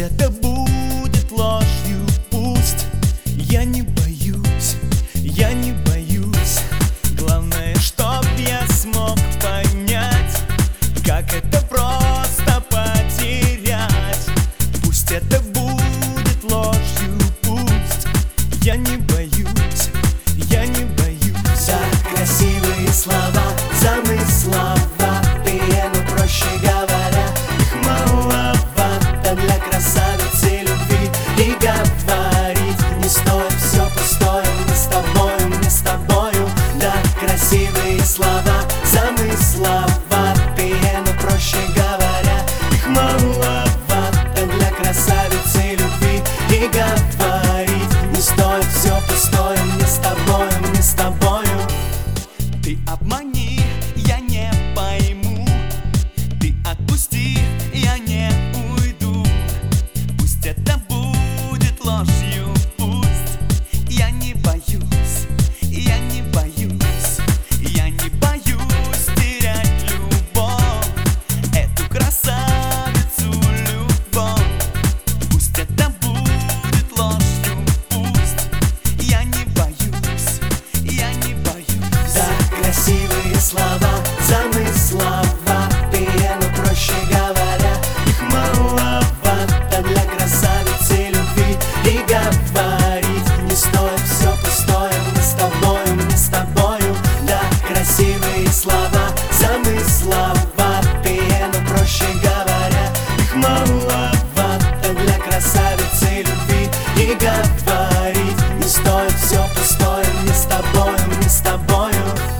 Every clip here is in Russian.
это будет ложью, пусть. Я не боюсь, я не боюсь. Главное, чтоб я смог понять, как это просто потерять. Пусть это будет ложью, пусть. Я не боюсь, я не боюсь. Так красивые слова, замыслова, но проще говоря, их маловато для красавицы любви. И говорить не стоит, все пустое, мне с тобою, мне с тобою. Да, красивые слова, замыслова, но проще говоря, их маловато для красавицы любви. И говорить не стоит, все пустое, мне с тобою, мне с тобою. Ты обмани, я не пойму. Ты отпусти, я не уйду. Пусть это будет ложью, пусть. Я не боюсь, я не боюсь. Я не боюсь терять любовь, эту красавицу любовь. Пусть это будет ложью, пусть. Я не боюсь, я не боюсь. Да, красивые слова, замыслова, но проще говоря, их маловато для красавицы любви. И говорить не стоит, все пустое, мне с тобою, мне с тобою. Да, красивые слова, замыслова, но проще говоря, их маловато для красавицы любви. И говорить не стоит, все пустое, мне с тобою, мне с тобою.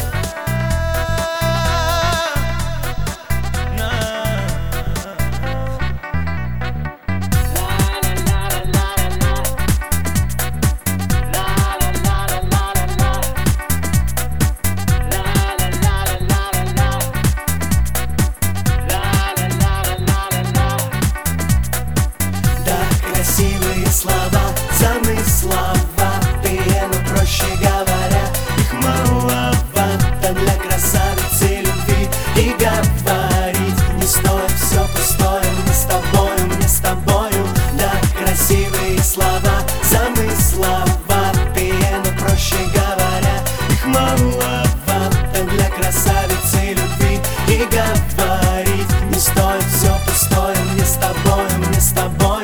Красивые слова, замыслова, но проще говоря, их маловато для красавицы любви. И говорить не стоит, все пустое, мне с тобою, мне с тобою. Да, красивые слова, замыслова, но проще говоря, их маловато для красавицы любви. И говорить не стоит, все пустое, мне с тобою, мне с тобой.